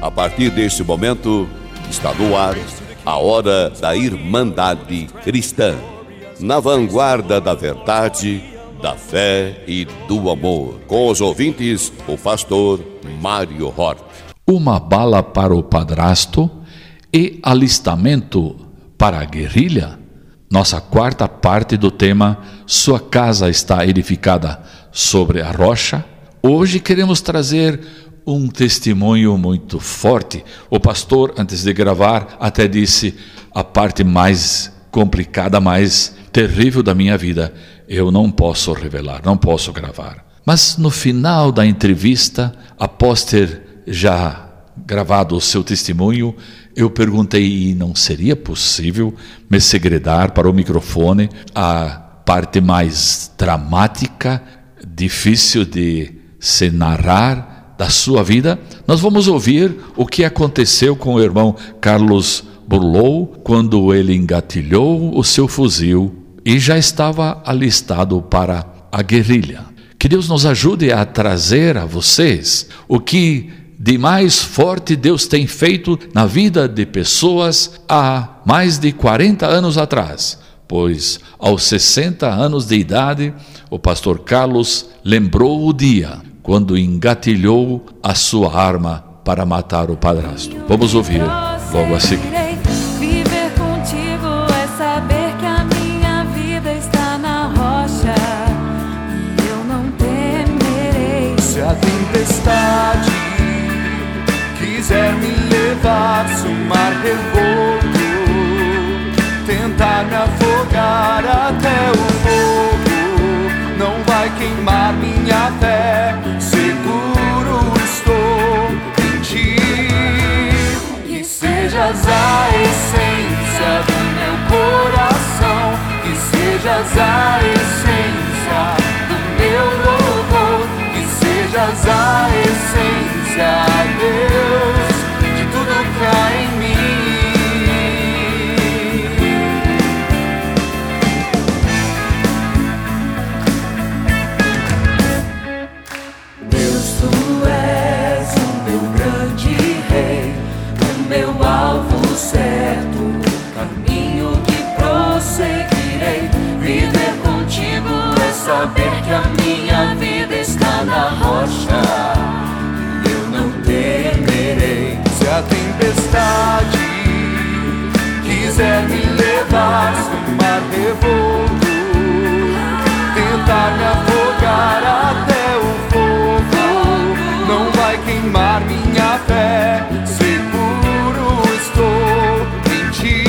A partir deste momento, está no ar a Hora da Irmandade Cristã, na vanguarda da verdade, da fé e do amor. Com os ouvintes, o pastor Mário Hort. Uma bala para o padrasto e alistamento para a guerrilha? Nossa quarta parte do tema, Sua casa está edificada sobre a rocha. Hoje queremos trazer um testemunho muito forte. O pastor, antes de gravar, até disse a parte mais complicada, mais terrível da minha vida. Eu não posso revelar, não posso gravar. Mas no final da entrevista, após ter já gravado o seu testemunho, eu perguntei, não seria possível me segredar para o microfone a parte mais dramática, difícil de se narrar da sua vida? Nós vamos ouvir o que aconteceu com o irmão Carlos Burlow quando ele engatilhou o seu fuzil e já estava alistado para a guerrilha. Que Deus nos ajude a trazer a vocês o que de mais forte Deus tem feito na vida de pessoas há mais de 40 anos atrás. Pois aos 60 anos de idade, o pastor Carlos lembrou o dia quando engatilhou a sua arma para matar o padrasto. Vamos ouvir logo a seguir. Viver contigo é saber que a minha vida está na rocha e eu não temerei. Se a tempestade quiser me levar, se o mar revolto tentar me afogar até o fogo, não vai queimar minha fé, seguro estou em ti. Que sejas a essência do meu coração, que sejas a essência do meu louvor, que sejas a essência, Deus, de tudo que há em mim. Deus, tu és o meu grande rei, o meu alvo certo, caminho que prosseguirei. Viver contigo é saber que a minha vida está na rocha e eu não temerei. Se a tempestade quiser me levar, se o mar revolto tentar me afogar até o fogo, não vai queimar minha fé, seguro estou em ti.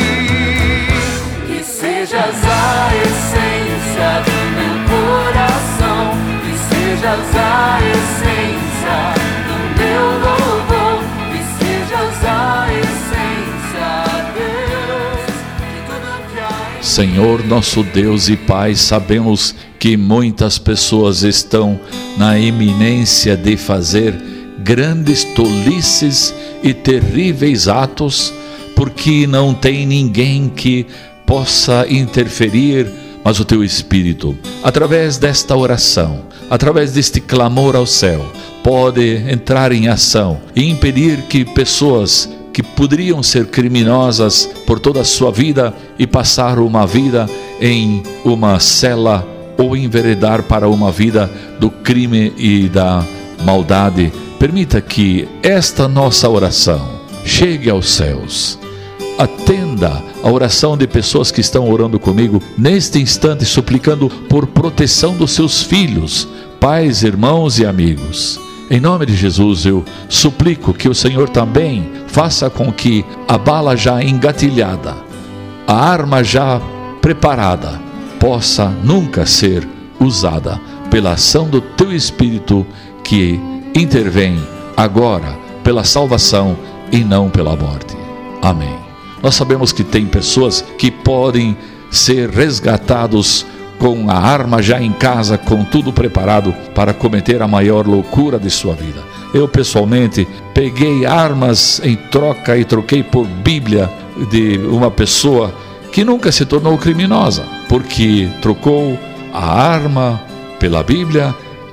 Que sejas a essência do meu coração, que sejas a essência do meu louvor, que sejas a essência, Deus, de tudo que há em Senhor, nosso Deus e Pai, sabemos que muitas pessoas estão na iminência de fazer grandes tolices e terríveis atos, porque não tem ninguém que possa interferir, mas o Teu Espírito, através desta oração, através deste clamor ao céu, pode entrar em ação e impedir que pessoas que poderiam ser criminosas por toda a sua vida e passar uma vida em uma cela ou enveredar para uma vida do crime e da maldade. Permita que esta nossa oração chegue aos céus. Atenda a oração de pessoas que estão orando comigo neste instante, suplicando por proteção dos seus filhos, pais, irmãos e amigos. Em nome de Jesus, eu suplico que o Senhor também faça com que a bala já engatilhada, a arma já preparada, possa nunca ser usada pela ação do Teu Espírito que intervém agora pela salvação e não pela morte. Amém. Nós sabemos que tem pessoas que podem ser resgatados com a arma já em casa, com tudo preparado para cometer a maior loucura de sua vida. Eu pessoalmente peguei armas em troca e troquei por Bíblia de uma pessoa que nunca se tornou criminosa, porque trocou a arma pela Bíblia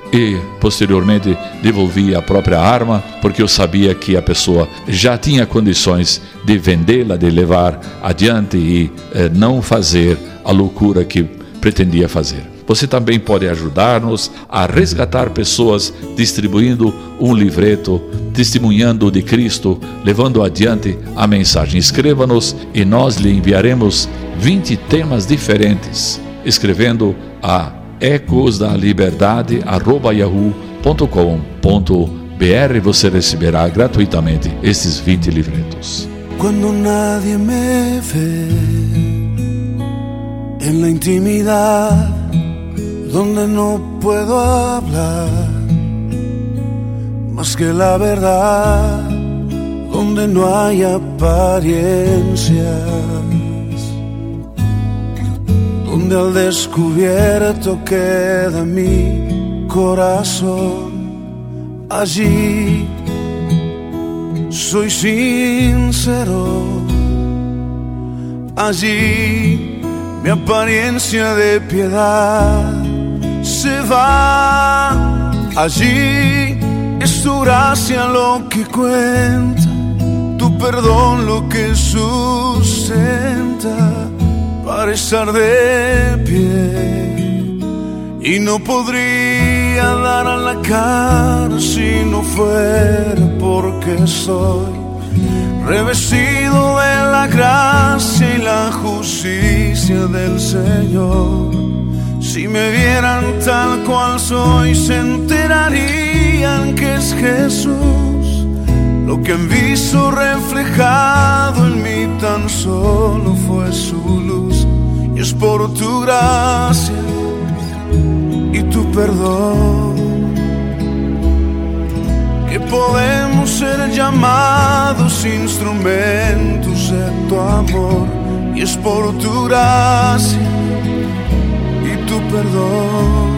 e posteriormente devolvi a própria arma, porque eu sabia que a pessoa já tinha condições de vendê-la, de levar adiante e não fazer a loucura que pretendia fazer. Você também pode ajudar-nos a resgatar pessoas distribuindo um livreto, testemunhando de Cristo, levando adiante a mensagem. Escreva-nos e nós lhe enviaremos 20 temas diferentes, escrevendo a ecosdaliberdade@yahoo.com.br. Você receberá gratuitamente esses 20 livretos. Quando nadie me ve en la intimidad, donde no puedo hablar más que la verdad, donde no hay apariencias, donde al descubierto queda mi corazón. Allí soy sincero, allí mi apariencia de piedad se va. Allí es tu gracia lo que cuenta, tu perdón lo que sustenta para estar de pie. Y no podría dar a la cara si no fuera porque soy revestido de la gracia y la justicia del Señor. Si me vieran tal cual soy, se enterarían que es Jesús. Lo que han visto reflejado en mí tan solo fue su luz. Y es por tu gracia y tu perdón que podemos ser llamados instrumentos de tu amor. Y es por tu gracia y tu perdón.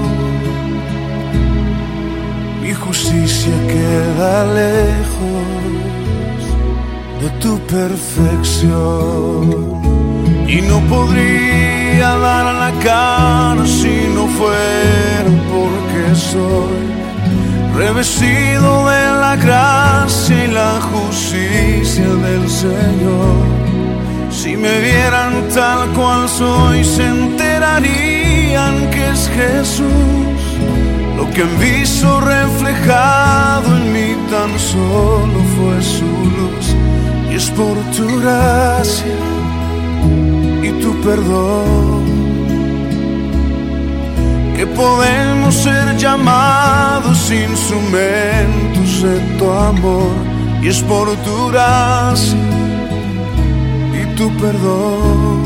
Mi justicia queda lejos de tu perfección. Y no podría dar a la cara si no fuera porque soy revestido de la gracia y la justicia del Señor. Si me vieran tal cual soy, se enterarían que es Jesús. Lo que han visto reflejado en mí tan solo fue su luz. Y es por tu gracia y tu perdón que podemos ser llamados instrumentos de tu amor. Y es por tu gracia y tu perdón.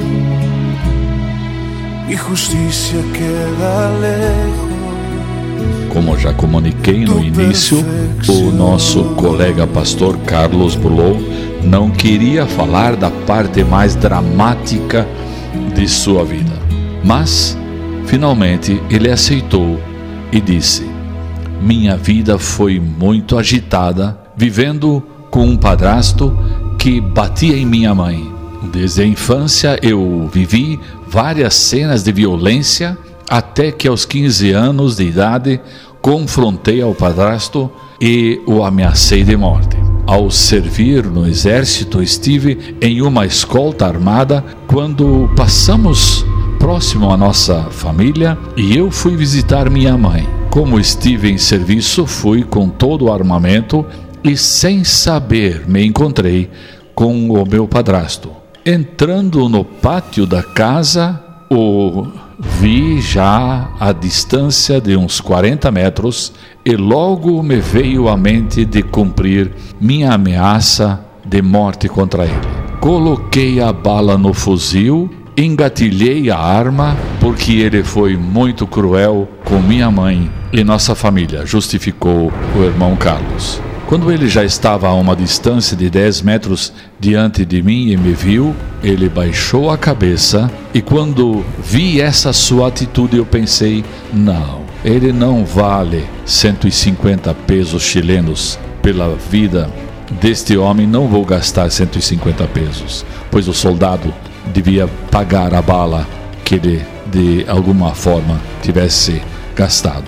Mi justicia queda lejos. Como já comuniquei no início, o nosso colega pastor Carlos Bullough não queria falar da parte mais dramática de sua vida. Mas, finalmente, ele aceitou e disse: minha vida foi muito agitada, vivendo com um padrasto que batia em minha mãe. Desde a infância eu vivi várias cenas de violência, até que aos 15 anos de idade confrontei ao padrasto e o ameacei de morte. Ao servir no exército, estive em uma escolta armada quando passamos próximo à nossa família e eu fui visitar minha mãe. Como estive em serviço, fui com todo o armamento e, sem saber, me encontrei com o meu padrasto. Entrando no pátio da casa, o vi já à distância de uns 40 metros e logo me veio à mente de cumprir minha ameaça de morte contra ele. Coloquei a bala no fuzil, engatilhei a arma porque ele foi muito cruel com minha mãe e nossa família, justificou o irmão Carlos. Quando ele já estava a uma distância de 10 metros diante de mim e me viu, ele baixou a cabeça e quando vi essa sua atitude eu pensei, não, ele não vale 150 pesos chilenos pela vida deste homem, não vou gastar 150 pesos, pois o soldado devia pagar a bala que ele de alguma forma tivesse gastado.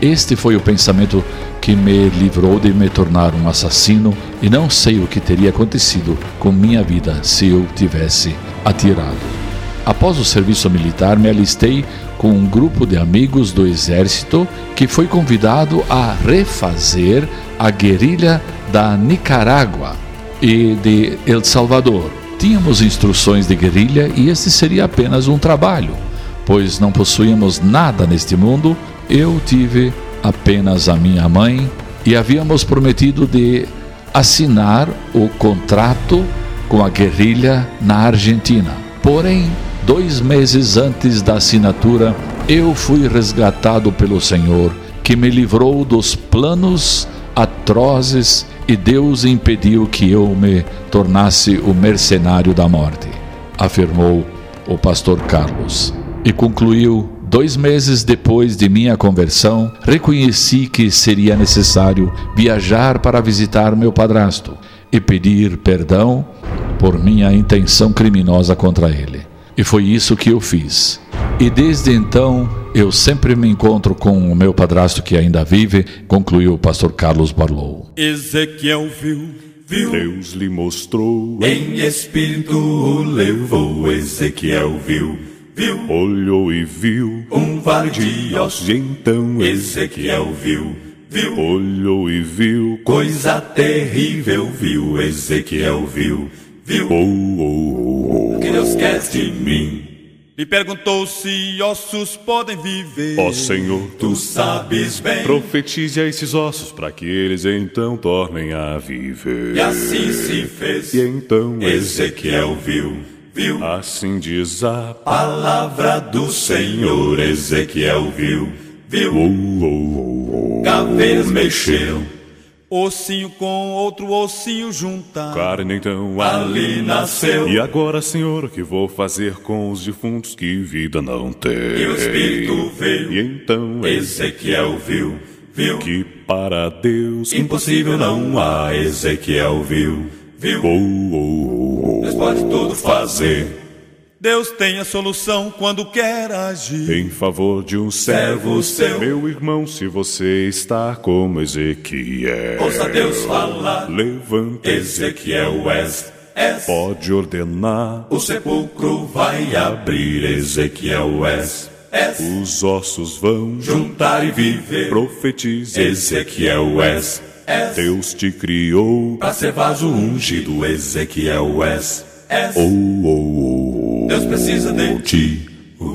Este foi o pensamento que me livrou de me tornar um assassino, e não sei o que teria acontecido com minha vida se eu tivesse atirado. Após o serviço militar, me alistei com um grupo de amigos do exército que foi convidado a refazer a guerrilha da Nicarágua e de El Salvador. Tínhamos instruções de guerrilha e esse seria apenas um trabalho, pois não possuíamos nada neste mundo. Eu tive apenas a minha mãe e havíamos prometido de assinar o contrato com a guerrilha na Argentina. Porém, 2 meses antes da assinatura, eu fui resgatado pelo Senhor, que me livrou dos planos atrozes, e Deus impediu que eu me tornasse o mercenário da morte, afirmou o pastor Carlos. E concluiu: 2 meses depois de minha conversão, reconheci que seria necessário viajar para visitar meu padrasto e pedir perdão por minha intenção criminosa contra ele. E foi isso que eu fiz. E desde então, eu sempre me encontro com o meu padrasto que ainda vive, concluiu o pastor Carlos Barlow. Ezequiel viu, Deus lhe mostrou, em espírito o levou. Ezequiel viu, olhou e viu um vale de ossos. E então Ezequiel viu, olhou e viu coisa terrível viu. Ezequiel viu, o que Deus quer de mim. Lhe perguntou se ossos podem viver. Ó Senhor, tu sabes bem. Profetize a esses ossos para que eles então tornem a viver. E assim se fez. E então Ezequiel viu, assim diz a palavra do Senhor. Ezequiel viu, caveiras mexeram, ossinho com outro ossinho juntar. Carne então ali nasceu. E agora, Senhor, o que vou fazer com os defuntos que vida não tem? E o Espírito veio. E então Ezequiel viu que para Deus impossível não há. Ezequiel viu Deus pode tudo fazer. Deus tem a solução quando quer agir em favor de um servo seu. Meu irmão, se você está como Ezequiel, ouça Deus falar. Levanta, Ezequiel, és. Pode ordenar, o sepulcro vai abrir. Ezequiel, és. Os ossos vão juntar e viver. Profetize, Ezequiel, és. Deus te criou para ser vaso ungido. Ezequiel, és. Deus precisa de ti.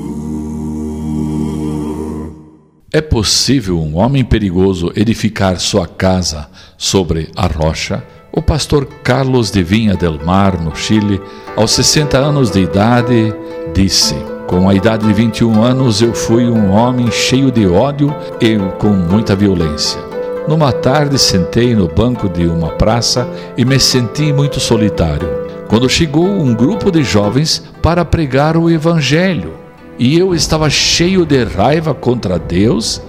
É possível um homem perigoso edificar sua casa sobre a rocha? O pastor Carlos de Vinha del Mar, no Chile, aos 60 anos de idade, disse: com a idade de 21 anos eu fui um homem cheio de ódio e com muita violência. Numa tarde sentei no banco de uma praça e me senti muito solitário, quando chegou um grupo de jovens para pregar o Evangelho. E eu estava cheio de raiva contra Deus,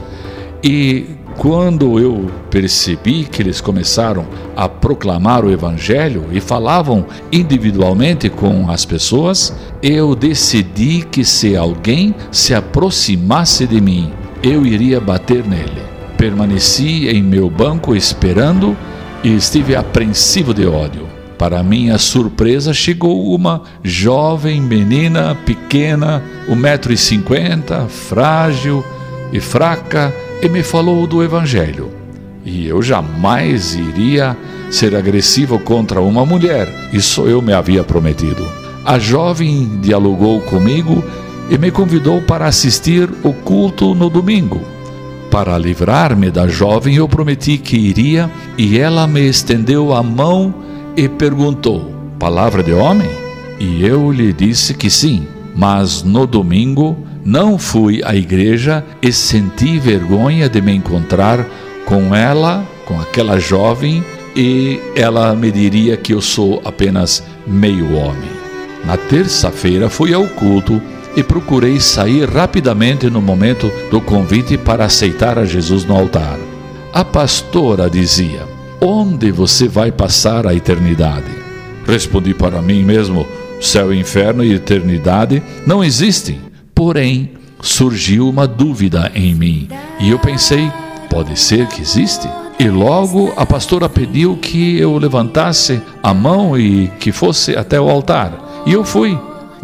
e quando eu percebi que eles começaram a proclamar o Evangelho e falavam individualmente com as pessoas, eu decidi que se alguém se aproximasse de mim, eu iria bater nele. Permaneci em meu banco esperando e estive apreensivo de ódio. Para minha surpresa, chegou uma jovem menina pequena, 1,50 m, frágil e fraca, e me falou do Evangelho. E eu jamais iria ser agressivo contra uma mulher, isso eu me havia prometido. A jovem dialogou comigo e me convidou para assistir o culto no domingo. Para livrar-me da jovem, eu prometi que iria, e ela me estendeu a mão e perguntou: palavra de homem? E eu lhe disse que sim, mas no domingo não fui à igreja e senti vergonha de me encontrar com ela, com aquela jovem, e ela me diria que eu sou apenas meio homem. Na terça-feira fui ao culto e procurei sair rapidamente no momento do convite para aceitar a Jesus no altar. A pastora dizia: onde você vai passar a eternidade? Respondi para mim mesmo: céu, inferno e eternidade não existem. Porém, surgiu uma dúvida em mim, e eu pensei: pode ser que existe. E logo a pastora pediu que eu levantasse a mão e que fosse até o altar. E eu fui,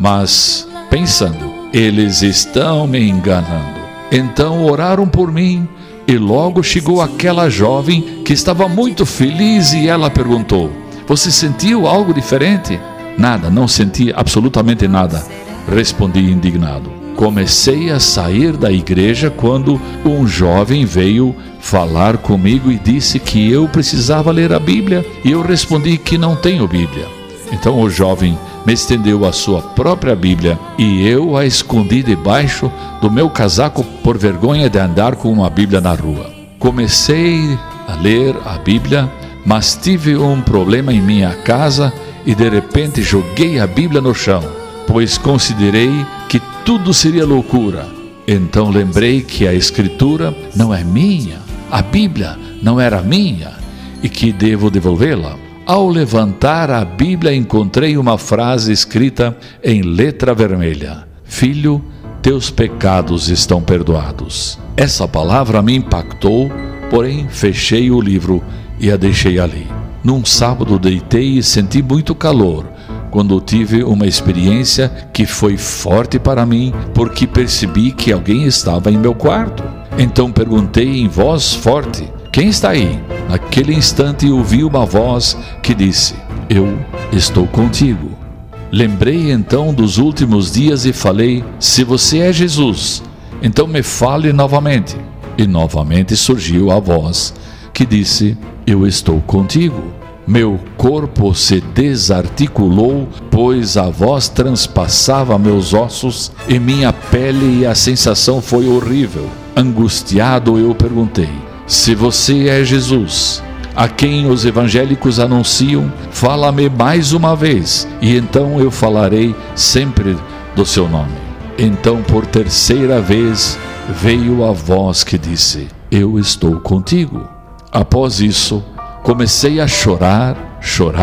mas pensando, eles estão me enganando. Então oraram por mim e logo chegou aquela jovem que estava muito feliz e ela perguntou: você sentiu algo diferente? Nada, não senti absolutamente nada, respondi indignado. Comecei a sair da igreja quando um jovem veio falar comigo e disse que eu precisava ler a Bíblia, e eu respondi que não tenho Bíblia. Então o jovem me estendeu a sua própria Bíblia e eu a escondi debaixo do meu casaco por vergonha de andar com uma Bíblia na rua. Comecei a ler a Bíblia, mas tive um problema em minha casa e de repente joguei a Bíblia no chão, pois considerei que tudo seria loucura. Então lembrei que a Escritura não é minha, a Bíblia não era minha e que devo devolvê-la. Ao levantar a Bíblia, encontrei uma frase escrita em letra vermelha: filho, teus pecados estão perdoados. Essa palavra me impactou, porém fechei o livro e a deixei ali. Num sábado deitei e senti muito calor, quando tive uma experiência que foi forte para mim, porque percebi que alguém estava em meu quarto. Então perguntei em voz forte: quem está aí? Naquele instante ouvi uma voz que disse: eu estou contigo. Lembrei então dos últimos dias e falei: se você é Jesus, então me fale novamente. E novamente surgiu a voz que disse: eu estou contigo. Meu corpo se desarticulou, pois a voz transpassava meus ossos e minha pele, e a sensação foi horrível. Angustiado, eu perguntei: se você é Jesus, a quem os evangélicos anunciam, fala-me mais uma vez, e então eu falarei sempre do seu nome. Então, por terceira vez, veio a voz que disse: eu estou contigo. Após isso, comecei a chorar,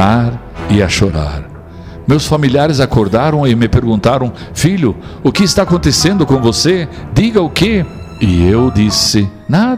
e a chorar. Meus familiares acordaram e me perguntaram: filho, o que está acontecendo com você? Diga o quê? E eu disse: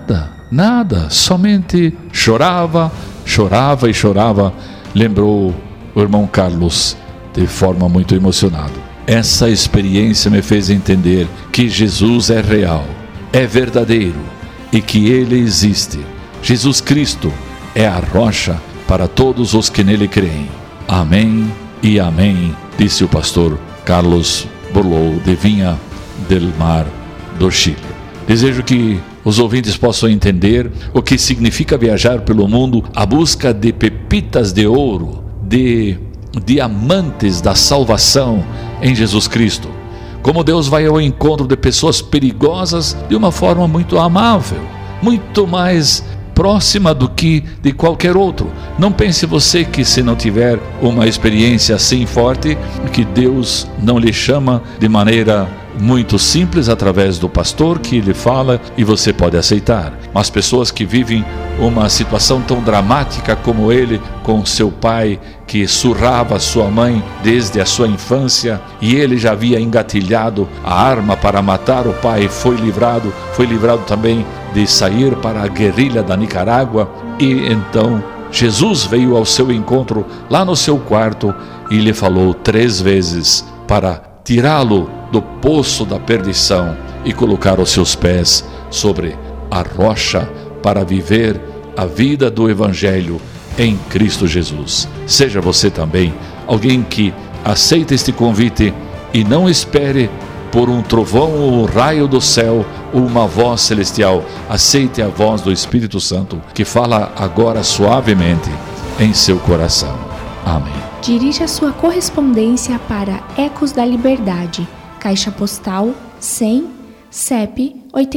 nada, somente chorava e chorava. Lembrou o irmão Carlos de forma muito emocionada. Essa experiência me fez entender que Jesus é real, é verdadeiro e que Ele existe. Jesus Cristo é a rocha para todos os que nele creem. Amém e amém, disse o pastor Carlos Borloo de Vinha del Mar, do Chile. Desejo que os ouvintes possam entender o que significa viajar pelo mundo à busca de pepitas de ouro, de diamantes da salvação em Jesus Cristo. Como Deus vai ao encontro de pessoas perigosas de uma forma muito amável, muito mais próxima do que de qualquer outro. Não pense você que, se não tiver uma experiência assim forte, que Deus não lhe chama de maneira muito simples através do pastor que lhe fala e você pode aceitar. Mas pessoas que vivem uma situação tão dramática como ele, com seu pai que surrava sua mãe desde a sua infância, e ele já havia engatilhado a arma para matar o pai, foi livrado também de sair para a guerrilha da Nicarágua, e então Jesus veio ao seu encontro lá no seu quarto e lhe falou 3 vezes para tirá-lo do poço da perdição e colocar os seus pés sobre a rocha para viver a vida do Evangelho em Cristo Jesus. Seja você também alguém que aceita este convite e não espere por um trovão ou um raio do céu ou uma voz celestial. Aceite a voz do Espírito Santo que fala agora suavemente em seu coração. Amém. Dirija sua correspondência para Ecos da Liberdade, Caixa Postal 100, CEP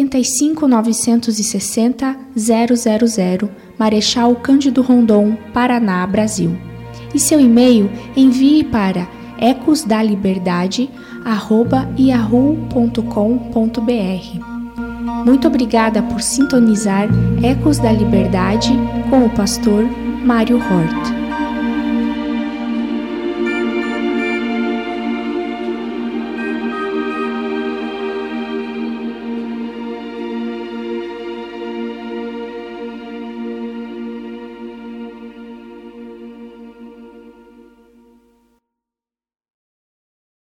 85.960.000, Marechal Cândido Rondon, Paraná, Brasil. E seu e-mail envie para ecosdaliberdade@yahoo.com.br. Muito obrigada por sintonizar Ecos da Liberdade com o pastor Mário Hort.